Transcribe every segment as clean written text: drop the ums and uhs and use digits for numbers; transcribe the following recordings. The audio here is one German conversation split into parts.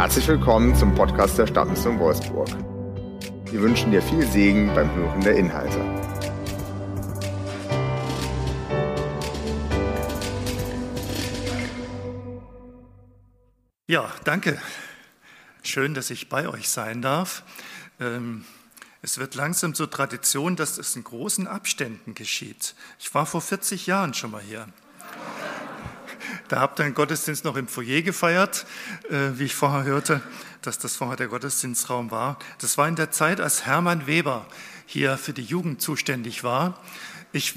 Herzlich willkommen zum Podcast der Stadtmission Wolfsburg. Wir wünschen dir viel Segen beim Hören der Inhalte. Ja, danke. Schön, dass ich bei euch sein darf. Es wird langsam zur Tradition, dass es in großen Abständen geschieht. Ich war vor 40 Jahren schon mal hier. Da habt ihr den Gottesdienst noch im Foyer gefeiert, wie ich vorher hörte, dass das vorher der Gottesdienstraum war. Das war in der Zeit, als Hermann Weber hier für die Jugend zuständig war. Ich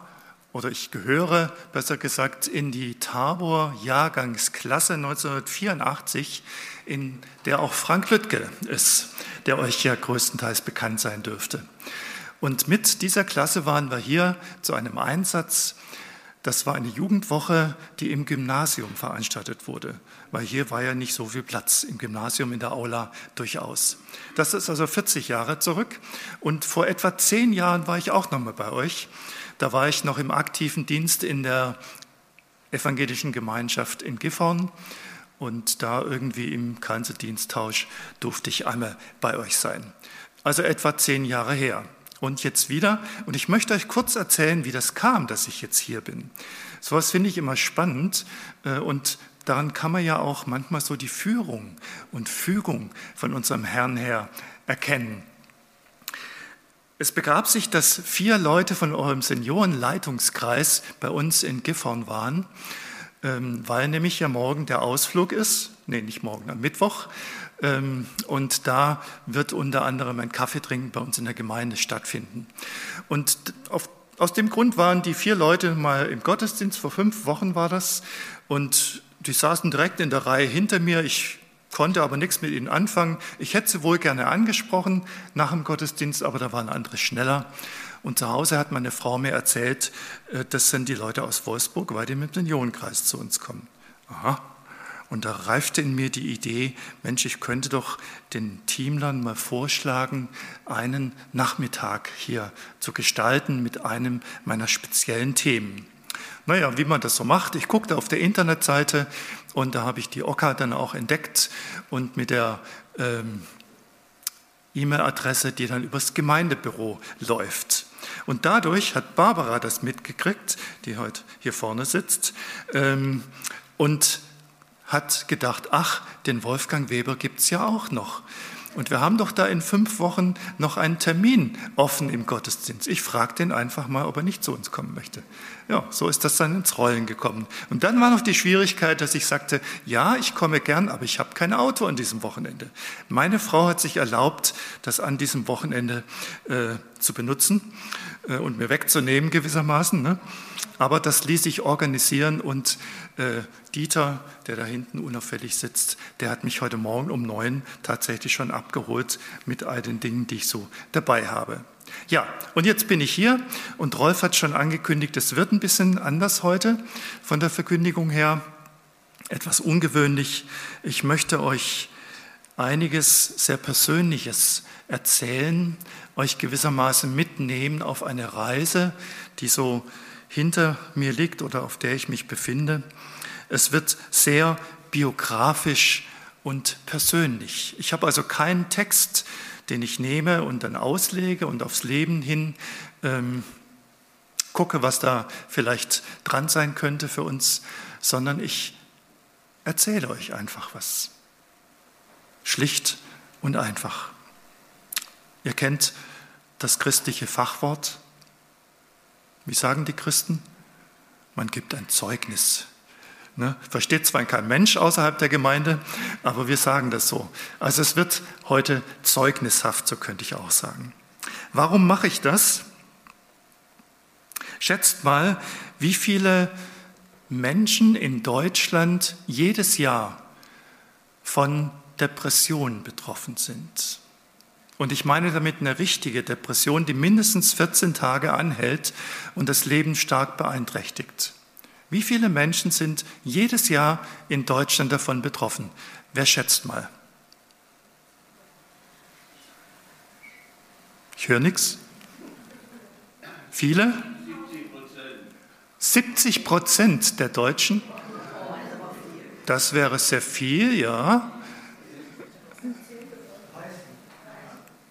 gehöre, besser gesagt, in die Tabor-Jahrgangsklasse 1984, in der auch Frank Lüttke ist, der euch ja größtenteils bekannt sein dürfte. Und mit dieser Klasse waren wir hier zu einem Einsatz. Das war eine Jugendwoche, die im Gymnasium veranstaltet wurde, weil hier war ja nicht so viel Platz im Gymnasium, in der Aula durchaus. Das ist also 40 Jahre zurück und vor etwa 10 Jahren war ich auch nochmal bei euch. Da war ich noch im aktiven Dienst in der evangelischen Gemeinschaft in Gifhorn und da irgendwie im Kanzeldiensttausch durfte ich einmal bei euch sein. Also etwa 10 Jahre her. Und jetzt wieder. Und ich möchte euch kurz erzählen, wie das kam, dass ich jetzt hier bin. So was finde ich immer spannend. Und daran kann man ja auch manchmal so die Führung und Fügung von unserem Herrn her erkennen. Es begab sich, dass 4 Leute von eurem Seniorenleitungskreis bei uns in Gifhorn waren, weil nämlich ja morgen der Ausflug ist. Nee, nicht morgen, am Mittwoch. Und da wird unter anderem ein Kaffeetrinken bei uns in der Gemeinde stattfinden. Und aus dem Grund waren die 4 Leute mal im Gottesdienst, vor 5 Wochen war das, und die saßen direkt in der Reihe hinter mir. Ich konnte aber nichts mit ihnen anfangen. Ich hätte sie wohl gerne angesprochen nach dem Gottesdienst, aber da waren andere schneller. Und zu Hause hat meine Frau mir erzählt, das sind die Leute aus Wolfsburg, weil die mit dem Seniorenkreis zu uns kommen. Aha. Und da reifte in mir die Idee, Mensch, ich könnte doch den Teamlern mal vorschlagen, einen Nachmittag hier zu gestalten mit einem meiner speziellen Themen. Naja, wie man das so macht, ich guckte auf der Internetseite und da habe ich die OKA dann auch entdeckt und mit der E-Mail-Adresse, die dann übers Gemeindebüro läuft. Und dadurch hat Barbara das mitgekriegt, die heute hier vorne sitzt, und hat gedacht, ach, den Wolfgang Weber gibt's ja auch noch. Und wir haben doch da in 5 Wochen noch einen Termin offen im Gottesdienst. Ich frage den einfach mal, ob er nicht zu uns kommen möchte. Ja, so ist das dann ins Rollen gekommen. Und dann war noch die Schwierigkeit, dass ich sagte, ja, ich komme gern, aber ich habe kein Auto an diesem Wochenende. Meine Frau hat sich erlaubt, das an diesem Wochenende zu benutzen und mir wegzunehmen gewissermaßen. Ne? Aber das ließ sich organisieren und Dieter, der da hinten unauffällig sitzt, der hat mich heute Morgen um 9 tatsächlich schon abgeholt mit all den Dingen, die ich so dabei habe. Ja, und jetzt bin ich hier und Rolf hat schon angekündigt, es wird ein bisschen anders heute von der Verkündigung her, etwas ungewöhnlich. Ich möchte euch einiges sehr Persönliches erzählen, euch gewissermaßen mitnehmen auf eine Reise, die so hinter mir liegt oder auf der ich mich befinde. Es wird sehr biografisch und persönlich. Ich habe also keinen Text, den ich nehme und dann auslege und aufs Leben hin gucke, was da vielleicht dran sein könnte für uns, sondern ich erzähle euch einfach was. Schlicht und einfach. Ihr kennt das christliche Fachwort. Wie sagen die Christen? Man gibt ein Zeugnis. Ne? Versteht zwar kein Mensch außerhalb der Gemeinde, aber wir sagen das so. Also es wird heute zeugnishaft, so könnte ich auch sagen. Warum mache ich das? Schätzt mal, wie viele Menschen in Deutschland jedes Jahr von Depressionen betroffen sind. Und ich meine damit eine richtige Depression, die mindestens 14 Tage anhält und das Leben stark beeinträchtigt. Wie viele Menschen sind jedes Jahr in Deutschland davon betroffen? Wer schätzt mal? Ich höre nichts. Viele? 70% der Deutschen? Das wäre sehr viel, ja.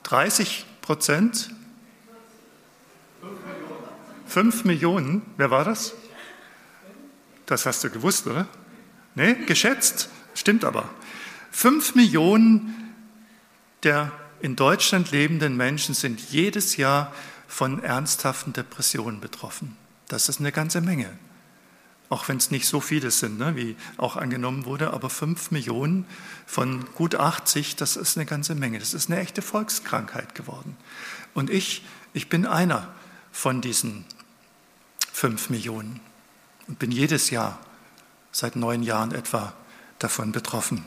30%? 5 Millionen. Wer war das? Das hast du gewusst, oder? Nee, geschätzt. Stimmt aber. 5 Millionen der in Deutschland lebenden Menschen sind jedes Jahr von ernsthaften Depressionen betroffen. Das ist eine ganze Menge. Auch wenn es nicht so viele sind, ne, wie auch angenommen wurde, aber 5 Millionen von gut 80, das ist eine ganze Menge. Das ist eine echte Volkskrankheit geworden. Und ich bin einer von diesen 5 Millionen und bin jedes Jahr, seit 9 Jahren etwa, davon betroffen.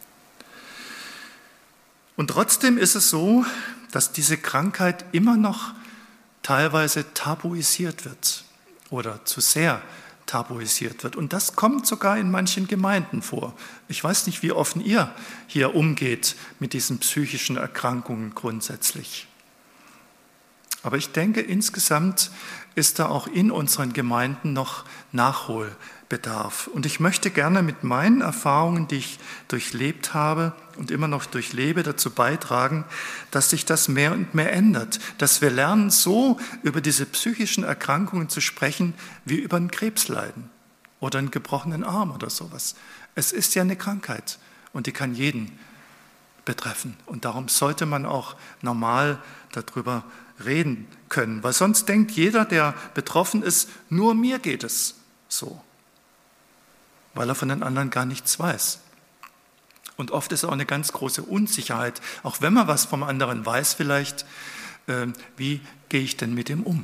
Und trotzdem ist es so, dass diese Krankheit immer noch teilweise tabuisiert wird oder zu sehr tabuisiert wird. Und das kommt sogar in manchen Gemeinden vor. Ich weiß nicht, wie offen ihr hier umgeht mit diesen psychischen Erkrankungen grundsätzlich. Aber ich denke, insgesamt ist da auch in unseren Gemeinden noch Nachholbedarf. Und ich möchte gerne mit meinen Erfahrungen, die ich durchlebt habe und immer noch durchlebe, dazu beitragen, dass sich das mehr und mehr ändert. Dass wir lernen, so über diese psychischen Erkrankungen zu sprechen, wie über ein Krebsleiden oder einen gebrochenen Arm oder sowas. Es ist ja eine Krankheit und die kann jeden betreffen. Und darum sollte man auch normal darüber reden können, weil sonst denkt jeder, der betroffen ist, nur mir geht es so, weil er von den anderen gar nichts weiß. Und oft ist auch eine ganz große Unsicherheit, auch wenn man was vom anderen weiß vielleicht, wie gehe ich denn mit ihm um?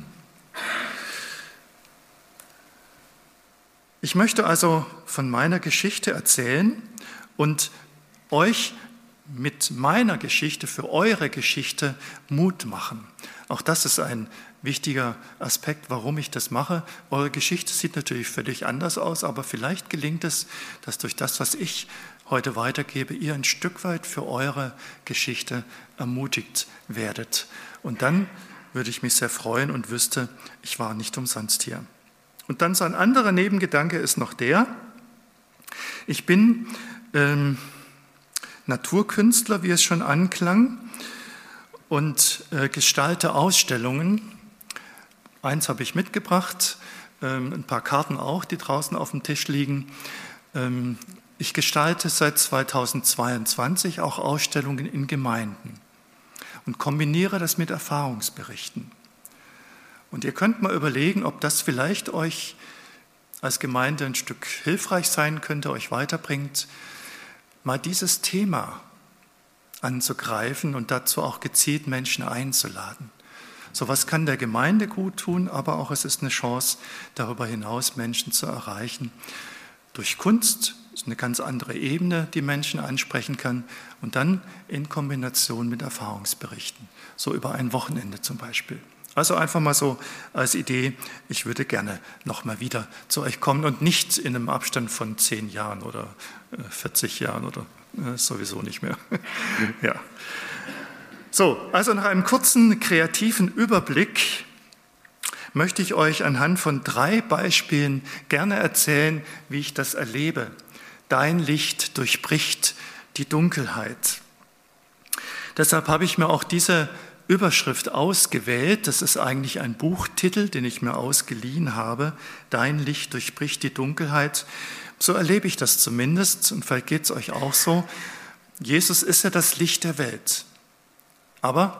Ich möchte also von meiner Geschichte erzählen und euch mit meiner Geschichte für eure Geschichte Mut machen. Auch das ist ein wichtiger Aspekt, warum ich das mache. Eure Geschichte sieht natürlich völlig anders aus, aber vielleicht gelingt es, dass durch das, was ich heute weitergebe, ihr ein Stück weit für eure Geschichte ermutigt werdet. Und dann würde ich mich sehr freuen und wüsste, ich war nicht umsonst hier. Und dann so ein anderer Nebengedanke ist noch der, ich bin Naturkünstler, wie es schon anklang, und gestalte Ausstellungen. Eins habe ich mitgebracht, ein paar Karten auch, die draußen auf dem Tisch liegen. Ich gestalte seit 2022 auch Ausstellungen in Gemeinden und kombiniere das mit Erfahrungsberichten. Und ihr könnt mal überlegen, ob das vielleicht euch als Gemeinde ein Stück hilfreich sein könnte, euch weiterbringt, mal dieses Thema anzugreifen und dazu auch gezielt Menschen einzuladen. So was kann der Gemeinde gut tun, aber auch es ist eine Chance, darüber hinaus Menschen zu erreichen. Durch Kunst ist eine ganz andere Ebene, die Menschen ansprechen kann und dann in Kombination mit Erfahrungsberichten, so über ein Wochenende zum Beispiel. Also einfach mal so als Idee, ich würde gerne nochmal wieder zu euch kommen und nicht in einem Abstand von 10 Jahren oder 40 Jahren oder sowieso nicht mehr. Ja. So, also nach einem kurzen kreativen Überblick möchte ich euch anhand von 3 Beispielen gerne erzählen, wie ich das erlebe. Dein Licht durchbricht die Dunkelheit. Deshalb habe ich mir auch diese Überschrift ausgewählt. Das ist eigentlich ein Buchtitel, den ich mir ausgeliehen habe. Dein Licht durchbricht die Dunkelheit. So erlebe ich das zumindest und vielleicht geht es euch auch so. Jesus ist ja das Licht der Welt. Aber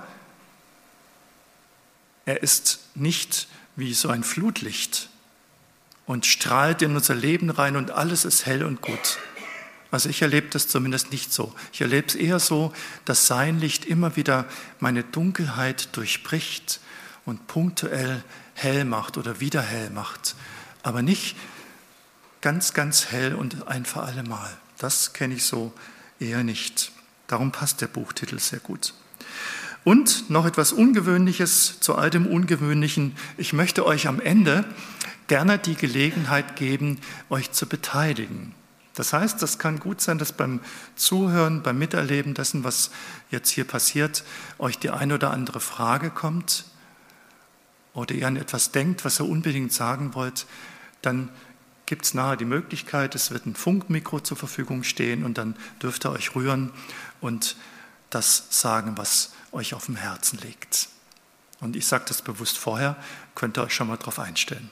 er ist nicht wie so ein Flutlicht und strahlt in unser Leben rein und alles ist hell und gut. Also ich erlebe das zumindest nicht so. Ich erlebe es eher so, dass sein Licht immer wieder meine Dunkelheit durchbricht und punktuell hell macht oder wieder hell macht. Aber nicht ganz, ganz hell und ein für alle Mal. Das kenne ich so eher nicht. Darum passt der Buchtitel sehr gut. Und noch etwas Ungewöhnliches zu all dem Ungewöhnlichen. Ich möchte euch am Ende gerne die Gelegenheit geben, euch zu beteiligen. Das heißt, das kann gut sein, dass beim Zuhören, beim Miterleben dessen, was jetzt hier passiert, euch die eine oder andere Frage kommt oder ihr an etwas denkt, was ihr unbedingt sagen wollt, dann gibt es nahe die Möglichkeit, es wird ein Funkmikro zur Verfügung stehen und dann dürft ihr euch rühren und das sagen, was euch auf dem Herzen liegt. Und ich sage das bewusst vorher, könnt ihr euch schon mal darauf einstellen.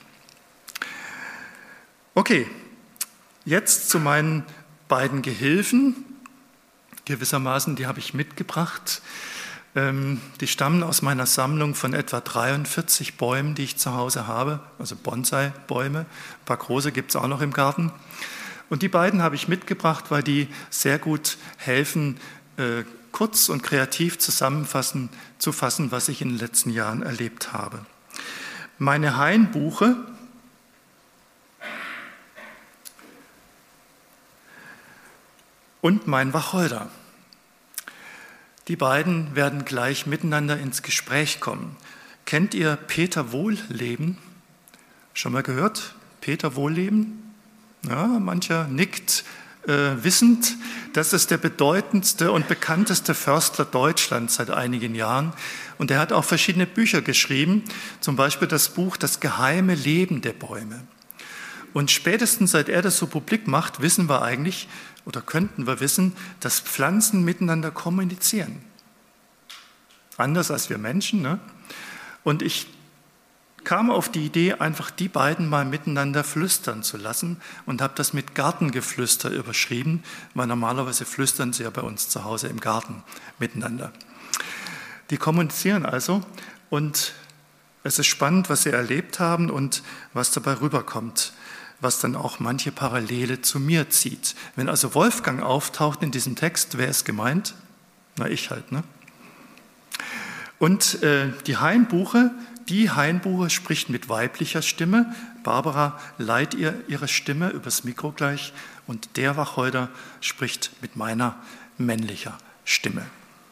Okay, jetzt zu meinen beiden Gehilfen. Gewissermaßen, die habe ich mitgebracht. Die stammen aus meiner Sammlung von etwa 43 Bäumen, die ich zu Hause habe, also Bonsai-Bäume. Ein paar große gibt es auch noch im Garten. Und die beiden habe ich mitgebracht, weil die sehr gut helfen, kurz und kreativ zu fassen, was ich in den letzten Jahren erlebt habe. Meine Hainbuche und mein Wacholder. Die beiden werden gleich miteinander ins Gespräch kommen. Kennt ihr Peter Wohlleben? Schon mal gehört? Peter Wohlleben? Ja, mancher nickt wissend. Das ist der bedeutendste und bekannteste Förstler Deutschlands seit einigen Jahren. Und er hat auch verschiedene Bücher geschrieben, zum Beispiel das Buch Das geheime Leben der Bäume. Und spätestens seit er das so publik macht, wissen wir eigentlich, oder könnten wir wissen, dass Pflanzen miteinander kommunizieren. Anders als wir Menschen. Ne? Und ich kam auf die Idee, einfach die beiden mal miteinander flüstern zu lassen und habe das mit Gartengeflüster überschrieben, weil normalerweise flüstern sie ja bei uns zu Hause im Garten miteinander. Die kommunizieren also und es ist spannend, was sie erlebt haben und was dabei rüberkommt, was dann auch manche Parallele zu mir zieht. Wenn also Wolfgang auftaucht in diesem Text, wer ist gemeint? Na, ich halt, ne? Und die Hainbuche spricht mit weiblicher Stimme. Barbara leiht ihr ihre Stimme übers Mikro gleich und der Wacholder spricht mit meiner männlicher Stimme.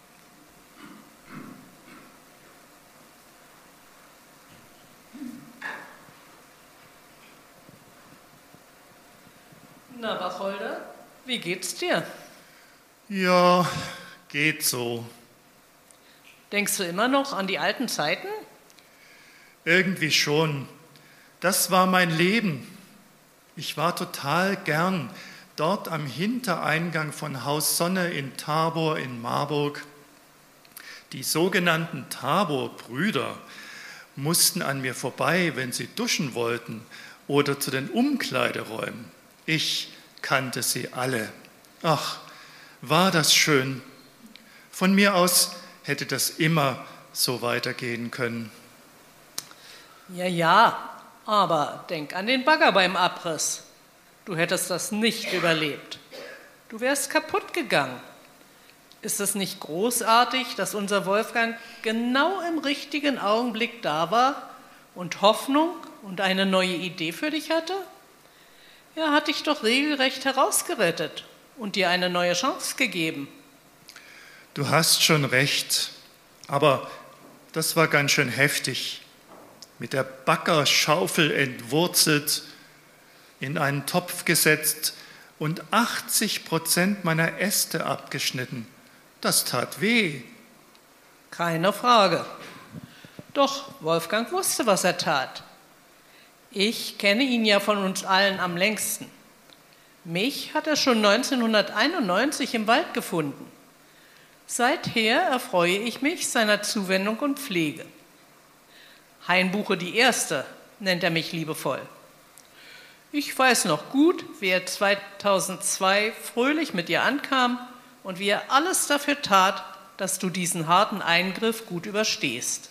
Na, Wacholder, wie geht's dir? Ja, geht so. Denkst du immer noch an die alten Zeiten? Irgendwie schon. Das war mein Leben. Ich war total gern dort am Hintereingang von Haus Sonne in Tabor in Marburg. Die sogenannten Tabor-Brüder mussten an mir vorbei, wenn sie duschen wollten oder zu den Umkleideräumen. Ich kannte sie alle. Ach, war das schön. Von mir aus hätte das immer so weitergehen können. Ja, aber denk an den Bagger beim Abriss. Du hättest das nicht überlebt. Du wärst kaputt gegangen. Ist es nicht großartig, dass unser Wolfgang genau im richtigen Augenblick da war und Hoffnung und eine neue Idee für dich hatte? Er hat dich doch regelrecht herausgerettet und dir eine neue Chance gegeben. Du hast schon recht, aber das war ganz schön heftig. Mit der Baggerschaufel entwurzelt, in einen Topf gesetzt und 80% meiner Äste abgeschnitten. Das tat weh. Keine Frage. Doch Wolfgang wusste, was er tat. Ich kenne ihn ja von uns allen am längsten. Mich hat er schon 1991 im Wald gefunden. Seither erfreue ich mich seiner Zuwendung und Pflege. Hainbuche die Erste, nennt er mich liebevoll. Ich weiß noch gut, wie er 2002 fröhlich mit dir ankam und wie er alles dafür tat, dass du diesen harten Eingriff gut überstehst.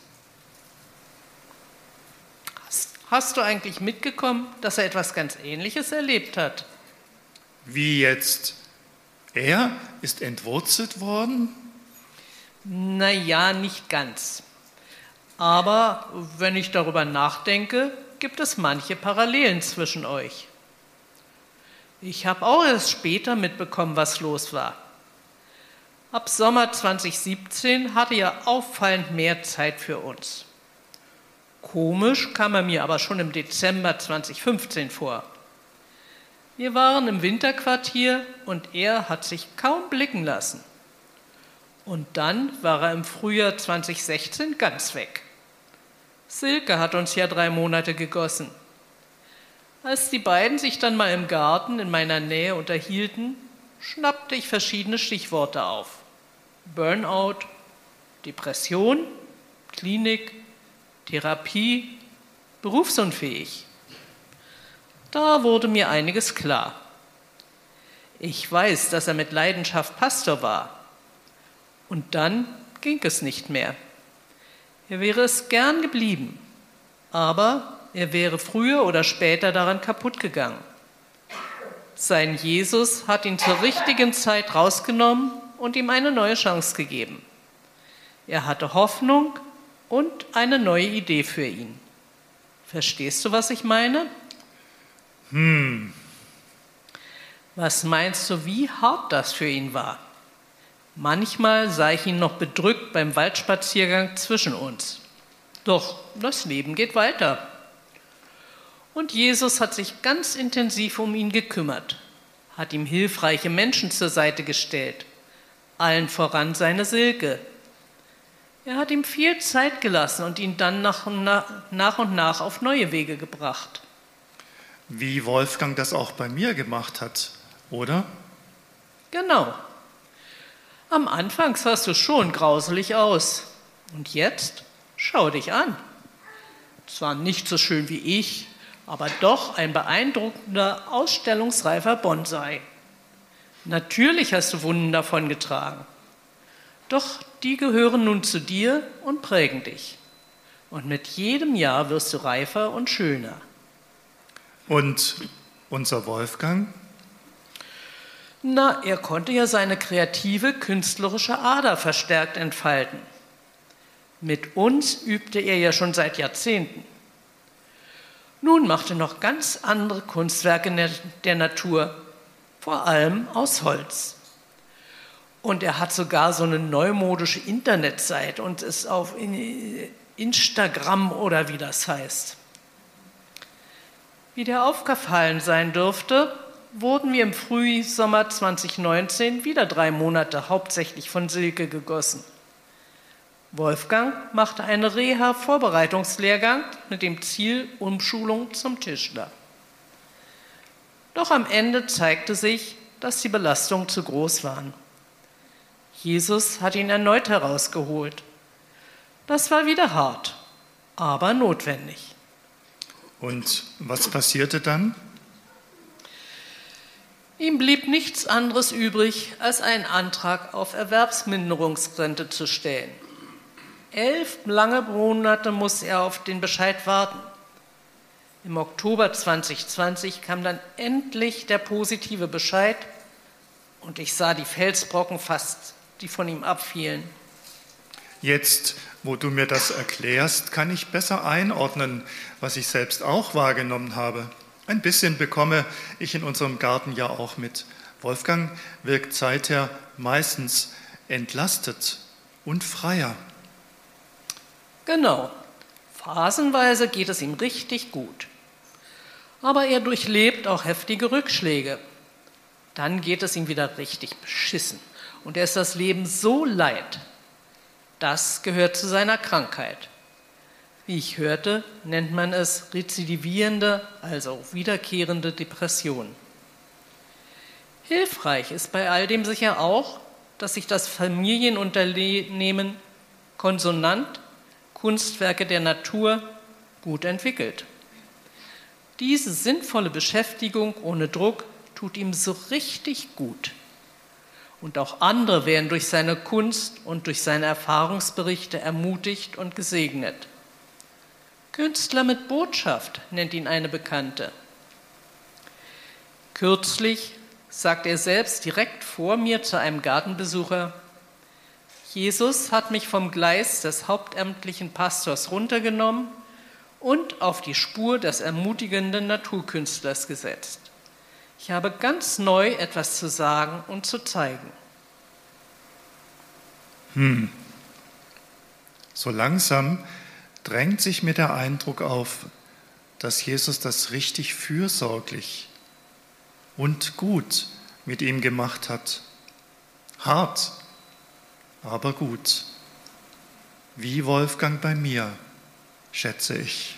Hast du eigentlich mitbekommen, dass er etwas ganz Ähnliches erlebt hat? Wie jetzt? Er ist entwurzelt worden? Naja, nicht ganz. Aber wenn ich darüber nachdenke, gibt es manche Parallelen zwischen euch. Ich habe auch erst später mitbekommen, was los war. Ab Sommer 2017 hatte er auffallend mehr Zeit für uns. Komisch kam er mir aber schon im Dezember 2015 vor. Wir waren im Winterquartier und er hat sich kaum blicken lassen. Und dann war er im Frühjahr 2016 ganz weg. Silke hat uns ja 3 Monate gegossen. Als die beiden sich dann mal im Garten in meiner Nähe unterhielten, schnappte ich verschiedene Stichworte auf. Burnout, Depression, Klinik, Therapie, berufsunfähig. Da wurde mir einiges klar. Ich weiß, dass er mit Leidenschaft Pastor war. Und dann ging es nicht mehr. Er wäre es gern geblieben, aber er wäre früher oder später daran kaputt gegangen. Sein Jesus hat ihn zur richtigen Zeit rausgenommen und ihm eine neue Chance gegeben. Er hatte Hoffnung und eine neue Idee für ihn. Verstehst du, was ich meine? Was meinst du, wie hart das für ihn war? Manchmal sah ich ihn noch bedrückt beim Waldspaziergang zwischen uns. Doch das Leben geht weiter. Und Jesus hat sich ganz intensiv um ihn gekümmert, hat ihm hilfreiche Menschen zur Seite gestellt, allen voran seine Silke. Er hat ihm viel Zeit gelassen und ihn dann nach und nach auf neue Wege gebracht. Wie Wolfgang das auch bei mir gemacht hat, oder? Genau. Am Anfang sahst du schon grauselig aus. Und jetzt schau dich an. Zwar nicht so schön wie ich, aber doch ein beeindruckender, ausstellungsreifer Bonsai. Natürlich hast du Wunden davon getragen. Doch die gehören nun zu dir und prägen dich. Und mit jedem Jahr wirst du reifer und schöner. Und unser Wolfgang? Na, er konnte ja seine kreative, künstlerische Ader verstärkt entfalten. Mit uns übte er ja schon seit Jahrzehnten. Nun macht er noch ganz andere Kunstwerke der Natur, vor allem aus Holz. Und er hat sogar so eine neumodische Internetseite und ist auf Instagram oder wie das heißt. Wie dir aufgefallen sein dürfte, wurden wir im Frühsommer 2019 wieder 3 Monate hauptsächlich von Silke gegossen. Wolfgang machte einen Reha-Vorbereitungslehrgang mit dem Ziel Umschulung zum Tischler. Doch am Ende zeigte sich, dass die Belastungen zu groß waren. Jesus hat ihn erneut herausgeholt. Das war wieder hart, aber notwendig. Und was passierte dann? Ihm blieb nichts anderes übrig, als einen Antrag auf Erwerbsminderungsrente zu stellen. 11 lange Monate musste er auf den Bescheid warten. Im Oktober 2020 kam dann endlich der positive Bescheid und ich sah die Felsbrocken fast, die von ihm abfielen. Jetzt, wo du mir das erklärst, kann ich besser einordnen, was ich selbst auch wahrgenommen habe. Ein bisschen bekomme ich in unserem Garten ja auch mit. Wolfgang wirkt seither meistens entlastet und freier. Genau, phasenweise geht es ihm richtig gut. Aber er durchlebt auch heftige Rückschläge. Dann geht es ihm wieder richtig beschissen. Und er ist das Leben so leid. Das gehört zu seiner Krankheit. Wie ich hörte, nennt man es rezidivierende, also wiederkehrende Depression. Hilfreich ist bei all dem sicher auch, dass sich das Familienunternehmen Konsonant Kunstwerke der Natur gut entwickelt. Diese sinnvolle Beschäftigung ohne Druck tut ihm so richtig gut. Und auch andere werden durch seine Kunst und durch seine Erfahrungsberichte ermutigt und gesegnet. Künstler mit Botschaft nennt ihn eine Bekannte. Kürzlich sagt er selbst direkt vor mir zu einem Gartenbesucher: Jesus hat mich vom Gleis des hauptamtlichen Pastors runtergenommen und auf die Spur des ermutigenden Naturkünstlers gesetzt. Ich habe ganz neu etwas zu sagen und zu zeigen. So langsam drängt sich mir der Eindruck auf, dass Jesus das richtig fürsorglich und gut mit ihm gemacht hat. Hart, aber gut. Wie Wolfgang bei mir, schätze ich.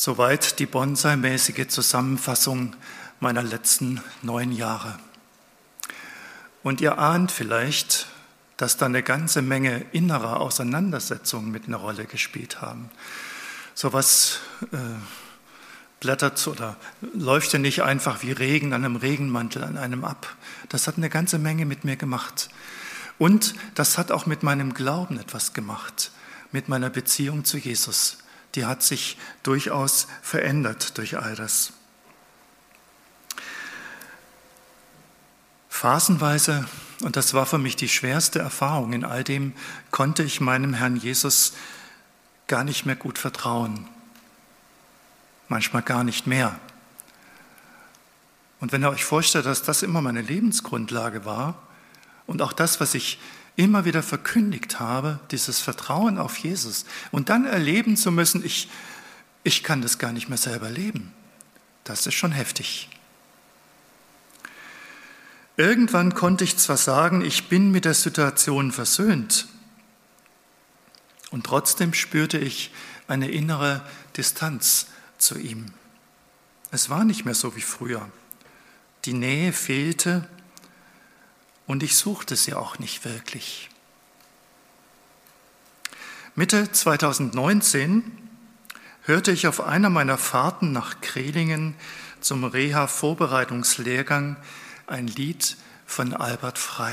Soweit die Bonsai-mäßige Zusammenfassung meiner letzten 9 Jahre. Und ihr ahnt vielleicht, dass da eine ganze Menge innerer Auseinandersetzungen mit einer Rolle gespielt haben. Sowas blättert oder läuft ja nicht einfach wie Regen an einem Regenmantel an einem ab. Das hat eine ganze Menge mit mir gemacht. Und das hat auch mit meinem Glauben etwas gemacht, mit meiner Beziehung zu Jesus. Die hat sich durchaus verändert durch all das. Phasenweise, und das war für mich die schwerste Erfahrung, in all dem konnte ich meinem Herrn Jesus gar nicht mehr gut vertrauen. Manchmal gar nicht mehr. Und wenn ihr euch vorstellt, dass das immer meine Lebensgrundlage war und auch das, was ich immer wieder verkündigt habe, dieses Vertrauen auf Jesus und dann erleben zu müssen, ich kann das gar nicht mehr selber leben. Das ist schon heftig. Irgendwann konnte ich zwar sagen, ich bin mit der Situation versöhnt und trotzdem spürte ich eine innere Distanz zu ihm. Es war nicht mehr so wie früher. Die Nähe fehlte und ich suchte sie auch nicht wirklich. Mitte 2019 hörte ich auf einer meiner Fahrten nach Krehlingen zum Reha-Vorbereitungslehrgang ein Lied von Albert Frey.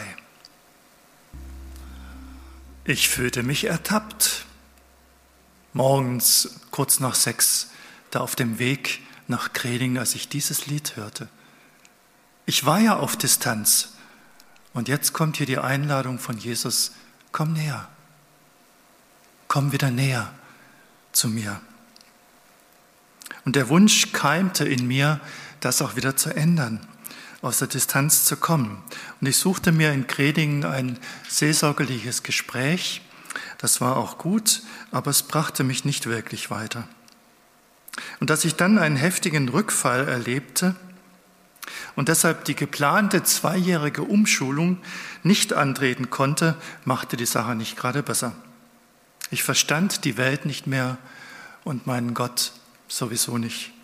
Ich fühlte mich ertappt. Morgens kurz nach 6, da auf dem Weg nach Krehlingen, als ich dieses Lied hörte. Ich war ja auf Distanz. Und jetzt kommt hier die Einladung von Jesus, komm näher, komm wieder näher zu mir. Und der Wunsch keimte in mir, das auch wieder zu ändern, aus der Distanz zu kommen. Und ich suchte mir in Krehlingen ein seelsorgerliches Gespräch, das war auch gut, aber es brachte mich nicht wirklich weiter. Und dass ich dann einen heftigen Rückfall erlebte, und deshalb die geplante 2-jährige Umschulung nicht antreten konnte, machte die Sache nicht gerade besser. Ich verstand die Welt nicht mehr und meinen Gott sowieso nicht.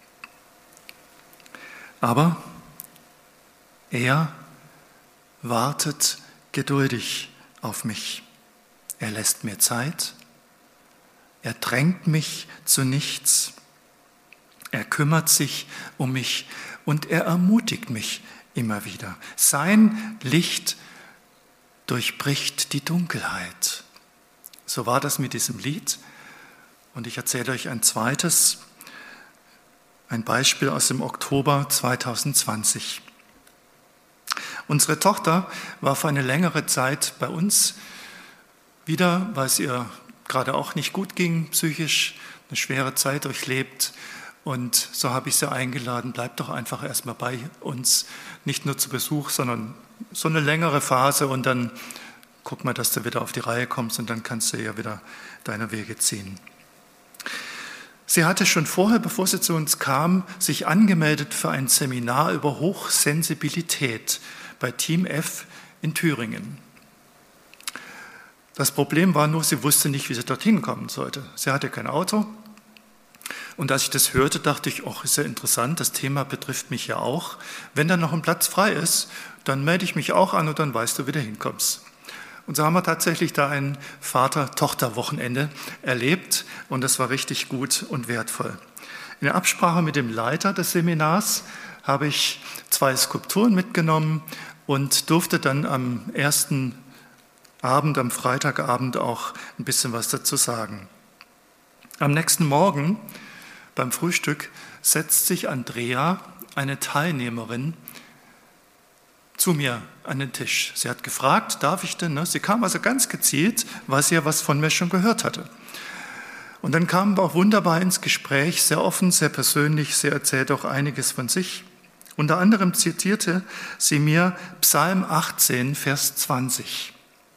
Aber er wartet geduldig auf mich. Er lässt mir Zeit, er drängt mich zu nichts, er kümmert sich um mich und er ermutigt mich immer wieder. Sein Licht durchbricht die Dunkelheit. So war das mit diesem Lied. Und ich erzähle euch ein zweites, ein Beispiel aus dem Oktober 2020. Unsere Tochter war für eine längere Zeit bei uns, wieder, weil es ihr gerade auch nicht gut ging, psychisch, eine schwere Zeit durchlebt. Und so habe ich sie eingeladen, bleib doch einfach erstmal bei uns, nicht nur zu Besuch, sondern so eine längere Phase und dann guck mal, dass du wieder auf die Reihe kommst und dann kannst du ja wieder deine Wege ziehen. Sie hatte schon vorher, bevor sie zu uns kam, sich angemeldet für ein Seminar über Hochsensibilität bei Team F in Thüringen. Das Problem war nur, sie wusste nicht, wie sie dorthin kommen sollte. Sie hatte kein Auto. Und als ich das hörte, dachte ich, ist ja interessant, das Thema betrifft mich ja auch. Wenn da noch ein Platz frei ist, dann melde ich mich auch an und dann weißt du, wie du hinkommst. Und so haben wir tatsächlich da ein Vater-Tochter-Wochenende erlebt und das war richtig gut und wertvoll. In der Absprache mit dem Leiter des Seminars habe ich 2 Skulpturen mitgenommen und durfte dann am ersten Abend, am Freitagabend auch ein bisschen was dazu sagen. Am nächsten Morgen beim Frühstück setzt sich Andrea, eine Teilnehmerin, zu mir an den Tisch. Sie hat gefragt, darf ich denn? Sie kam also ganz gezielt, weil sie ja was von mir schon gehört hatte. Und dann kamen wir auch wunderbar ins Gespräch, sehr offen, sehr persönlich. Sie erzählt auch einiges von sich. Unter anderem zitierte sie mir Psalm 18, Vers 20.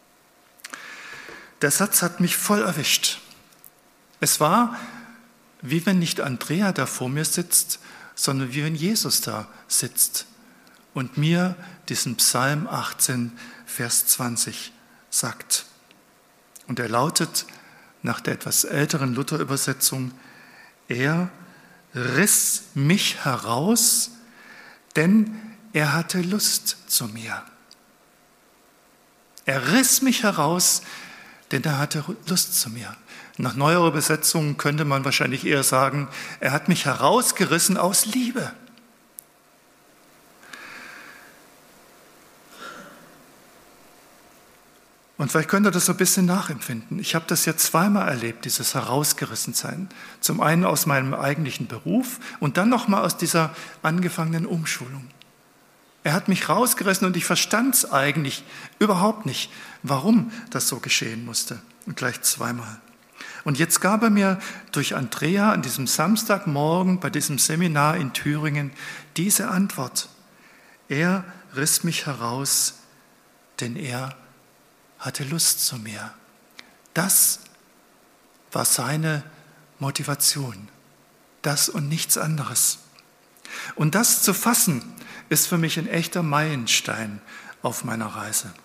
Der Satz hat mich voll erwischt. Es war, wie wenn nicht Andrea da vor mir sitzt, sondern wie wenn Jesus da sitzt und mir diesen Psalm 18, Vers 20 sagt. Und er lautet nach der etwas älteren Luther-Übersetzung, er riss mich heraus, denn er hatte Lust zu mir. Er riss mich heraus, denn er hatte Lust zu mir. Nach neuerer Übersetzung könnte man wahrscheinlich eher sagen, er hat mich herausgerissen aus Liebe. Und vielleicht könnt ihr das so ein bisschen nachempfinden. Ich habe das jetzt zweimal erlebt, dieses Herausgerissensein. Zum einen aus meinem eigentlichen Beruf und dann nochmal aus dieser angefangenen Umschulung. Er hat mich rausgerissen und ich verstand es eigentlich überhaupt nicht, warum das so geschehen musste. Und gleich zweimal. Und jetzt gab er mir durch Andrea an diesem Samstagmorgen bei diesem Seminar in Thüringen diese Antwort. Er riss mich heraus, denn er hatte Lust zu mir. Das war seine Motivation. Das und nichts anderes. Und das zu fassen, ist für mich ein echter Meilenstein auf meiner Reise.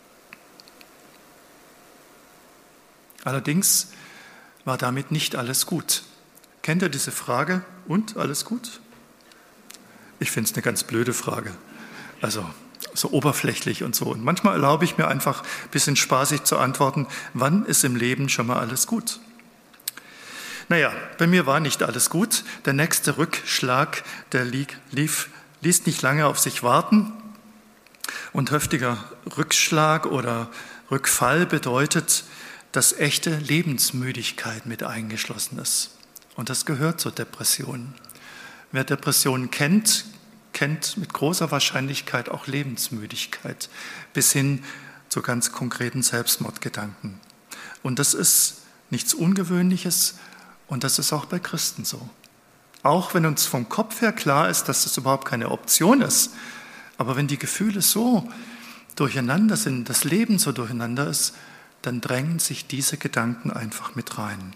Allerdings war damit nicht alles gut. Kennt ihr diese Frage? Und, alles gut? Ich finde es eine ganz blöde Frage. Also so oberflächlich und so. Und manchmal erlaube ich mir einfach ein bisschen spaßig zu antworten, wann ist im Leben schon mal alles gut? Naja, bei mir war nicht alles gut. Der nächste Rückschlag, der ließ nicht lange auf sich warten. Und heftiger Rückschlag oder Rückfall bedeutet, dass echte Lebensmüdigkeit mit eingeschlossen ist. Und das gehört zur Depression. Wer Depressionen kennt mit großer Wahrscheinlichkeit auch Lebensmüdigkeit bis hin zu ganz konkreten Selbstmordgedanken. Und das ist nichts Ungewöhnliches und das ist auch bei Christen so. Auch wenn uns vom Kopf her klar ist, dass das überhaupt keine Option ist, aber wenn die Gefühle so durcheinander sind, das Leben so durcheinander ist, dann drängen sich diese Gedanken einfach mit rein.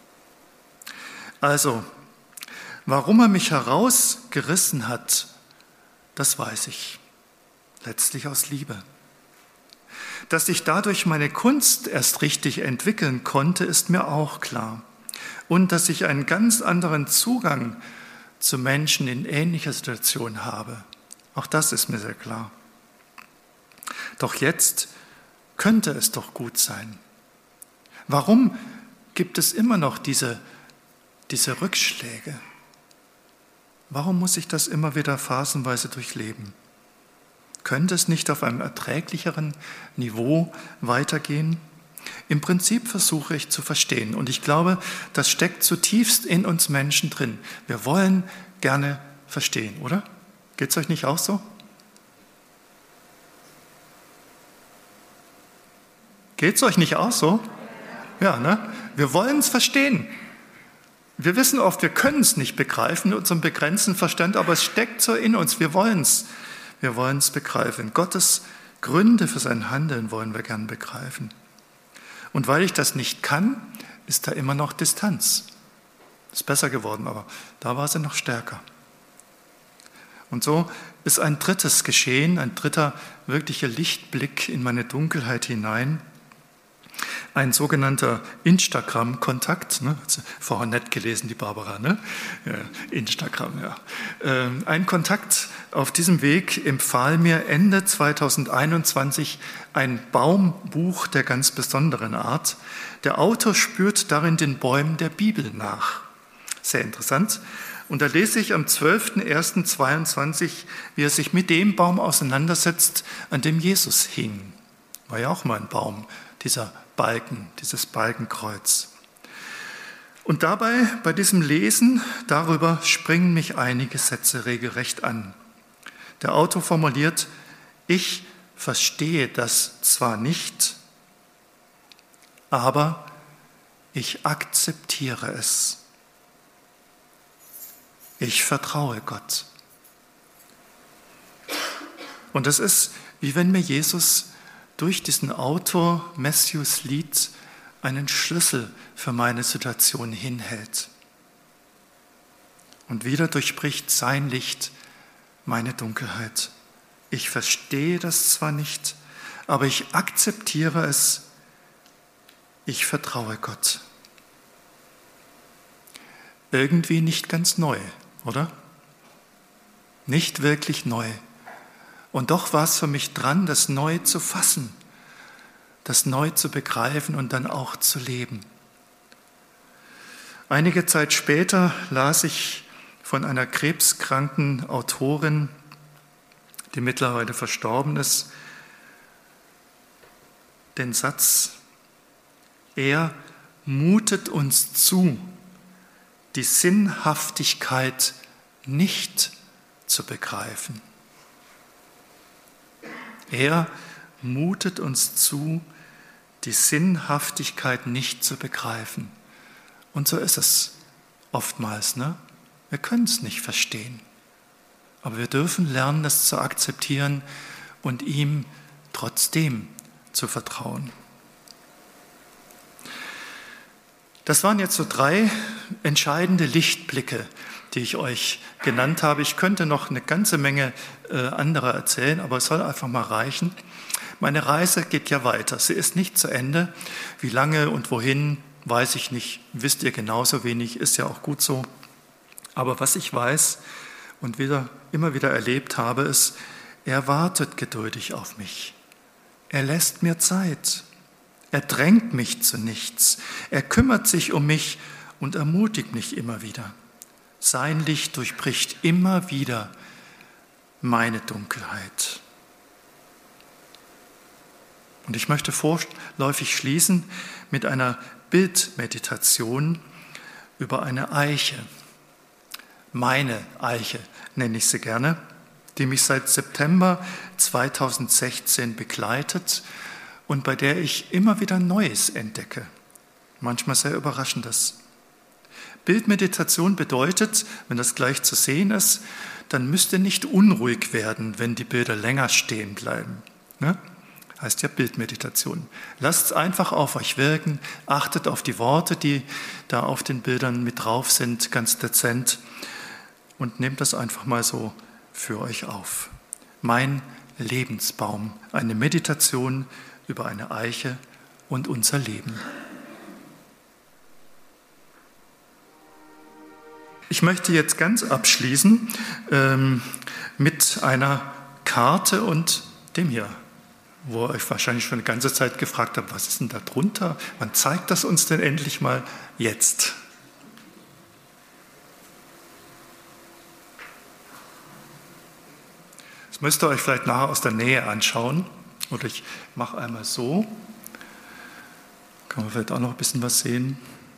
Also, warum er mich herausgerissen hat, das weiß ich. Letztlich aus Liebe. Dass ich dadurch meine Kunst erst richtig entwickeln konnte, ist mir auch klar. Und dass ich einen ganz anderen Zugang zu Menschen in ähnlicher Situation habe. Auch das ist mir sehr klar. Doch jetzt könnte es doch gut sein. Warum gibt es immer noch diese Rückschläge? Warum muss ich das immer wieder phasenweise durchleben? Könnte es nicht auf einem erträglicheren Niveau weitergehen? Im Prinzip versuche ich zu verstehen und ich glaube, das steckt zutiefst in uns Menschen drin. Wir wollen gerne verstehen, oder? Geht es euch nicht auch so? Geht es euch nicht auch so? Ja, ne? Wir wollen es verstehen. Wir wissen oft, wir können es nicht begreifen mit unserem begrenzten Verstand, aber es steckt so in uns. Wir wollen es begreifen. Gottes Gründe für sein Handeln wollen wir gern begreifen. Und weil ich das nicht kann, ist da immer noch Distanz. Ist besser geworden, aber da war sie noch stärker. Und so ist ein drittes Geschehen, ein dritter wirklicher Lichtblick in meine Dunkelheit hinein. Ein sogenannter Instagram-Kontakt, ne? Hat sie vorher nett gelesen, die Barbara, ne? Ja, Instagram, ja. Ein Kontakt auf diesem Weg empfahl mir Ende 2021 ein Baumbuch der ganz besonderen Art. Der Autor spürt darin den Bäumen der Bibel nach. Sehr interessant. Und da lese ich am 12.01.22, wie er sich mit dem Baum auseinandersetzt, an dem Jesus hing. War ja auch mal ein Baum, dieser Balken, dieses Balkenkreuz. Und dabei, bei diesem Lesen darüber, springen mich einige Sätze regelrecht an. Der Autor formuliert, ich verstehe das zwar nicht, aber ich akzeptiere es. Ich vertraue Gott. Und es ist, wie wenn mir Jesus durch diesen Autor Matthews Lied einen Schlüssel für meine Situation hinhält. Und wieder durchbricht sein Licht meine Dunkelheit. Ich verstehe das zwar nicht, aber ich akzeptiere es. Ich vertraue Gott. irgendwie nicht ganz neu, oder? Nicht wirklich neu. Und doch war es für mich dran, das neu zu fassen, das neu zu begreifen und dann auch zu leben. Einige Zeit später las ich von einer krebskranken Autorin, die mittlerweile verstorben ist, den Satz: Er mutet uns zu, die Sinnhaftigkeit nicht zu begreifen. Er mutet uns zu, die Sinnhaftigkeit nicht zu begreifen. Und so ist es oftmals, ne? Wir können es nicht verstehen. Aber wir dürfen lernen, das zu akzeptieren und ihm trotzdem zu vertrauen. Das waren jetzt so 3 entscheidende Lichtblicke, die ich euch genannt habe. Ich könnte noch eine ganze Menge anderer erzählen, aber es soll einfach mal reichen. Meine Reise geht ja weiter. Sie ist nicht zu Ende. Wie lange und wohin, weiß ich nicht. Wisst ihr genauso wenig, ist ja auch gut so. Aber was ich weiß und immer wieder erlebt habe, ist, er wartet geduldig auf mich. Er lässt mir Zeit. Er drängt mich zu nichts. Er kümmert sich um mich und ermutigt mich immer wieder. Sein Licht durchbricht immer wieder meine Dunkelheit. Und ich möchte vorläufig schließen mit einer Bildmeditation über eine Eiche. Meine Eiche nenne ich sie gerne, die mich seit September 2016 begleitet und bei der ich immer wieder Neues entdecke. Manchmal sehr Überraschendes. Bildmeditation bedeutet, wenn das gleich zu sehen ist, dann müsst ihr nicht unruhig werden, wenn die Bilder länger stehen bleiben. Ne? Heißt ja Bildmeditation. Lasst es einfach auf euch wirken, achtet auf die Worte, die da auf den Bildern mit drauf sind, ganz dezent, und nehmt das einfach mal so für euch auf. Mein Lebensbaum, eine Meditation über eine Eiche und unser Leben. Ich möchte jetzt ganz abschließen mit einer Karte und dem hier, wo ihr euch wahrscheinlich schon eine ganze Zeit gefragt habt, was ist denn da drunter? Wann zeigt das uns denn endlich mal? Jetzt. Das müsst ihr euch vielleicht nachher aus der Nähe anschauen. Oder ich mache einmal so. Kann man vielleicht auch noch ein bisschen was sehen.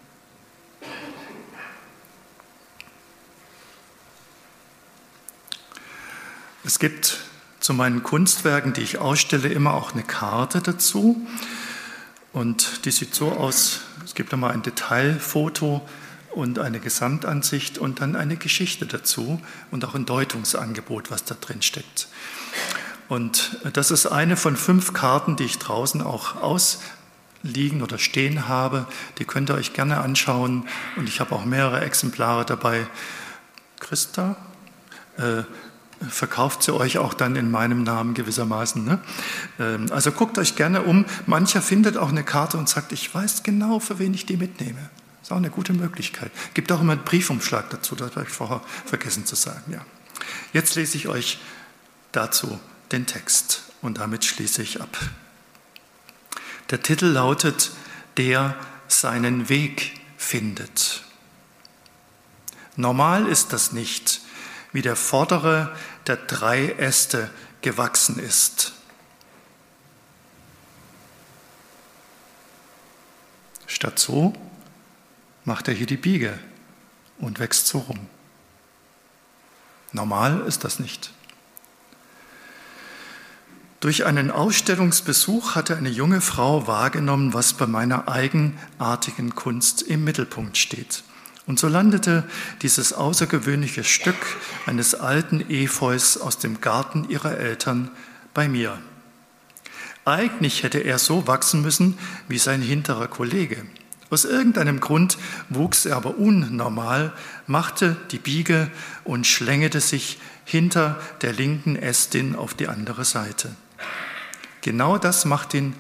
Es gibt zu meinen Kunstwerken, die ich ausstelle, immer auch eine Karte dazu. Und die sieht so aus, es gibt einmal ein Detailfoto und eine Gesamtansicht und dann eine Geschichte dazu und auch ein Deutungsangebot, was da drin steckt. Und das ist eine von 5 Karten, die ich draußen auch ausliegen oder stehen habe. Die könnt ihr euch gerne anschauen und ich habe auch mehrere Exemplare dabei. Christa, verkauft sie euch auch dann in meinem Namen gewissermaßen. Ne? Also guckt euch gerne um. Mancher findet auch eine Karte und sagt, ich weiß genau, für wen ich die mitnehme. Das ist auch eine gute Möglichkeit. Gibt auch immer einen Briefumschlag dazu, das habe ich vorher vergessen zu sagen. Ja. Jetzt lese ich euch dazu den Text und damit schließe ich ab. Der Titel lautet, der seinen Weg findet. Normal ist das nicht, wie der vordere der 3 Äste gewachsen ist. Statt so macht er hier die Biege und wächst so rum. Normal ist das nicht. Durch einen Ausstellungsbesuch hatte eine junge Frau wahrgenommen, was bei meiner eigenartigen Kunst im Mittelpunkt steht. Und so landete dieses außergewöhnliche Stück eines alten Efeus aus dem Garten ihrer Eltern bei mir. Eigentlich hätte er so wachsen müssen wie sein hinterer Kollege. Aus irgendeinem Grund wuchs er aber unnormal, machte die Biege und schlängelte sich hinter der linken Ästin auf die andere Seite. Genau das macht ihn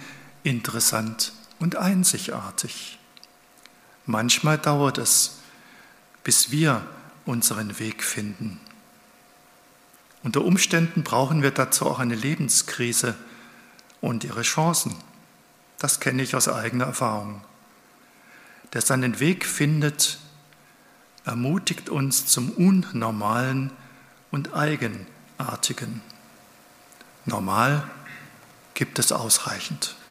interessant und einzigartig. Manchmal dauert es, bis wir unseren Weg finden. Unter Umständen brauchen wir dazu auch eine Lebenskrise und ihre Chancen. Das kenne ich aus eigener Erfahrung. Der seinen Weg findet, ermutigt uns zum Unnormalen und Eigenartigen. Normal gibt es ausreichend.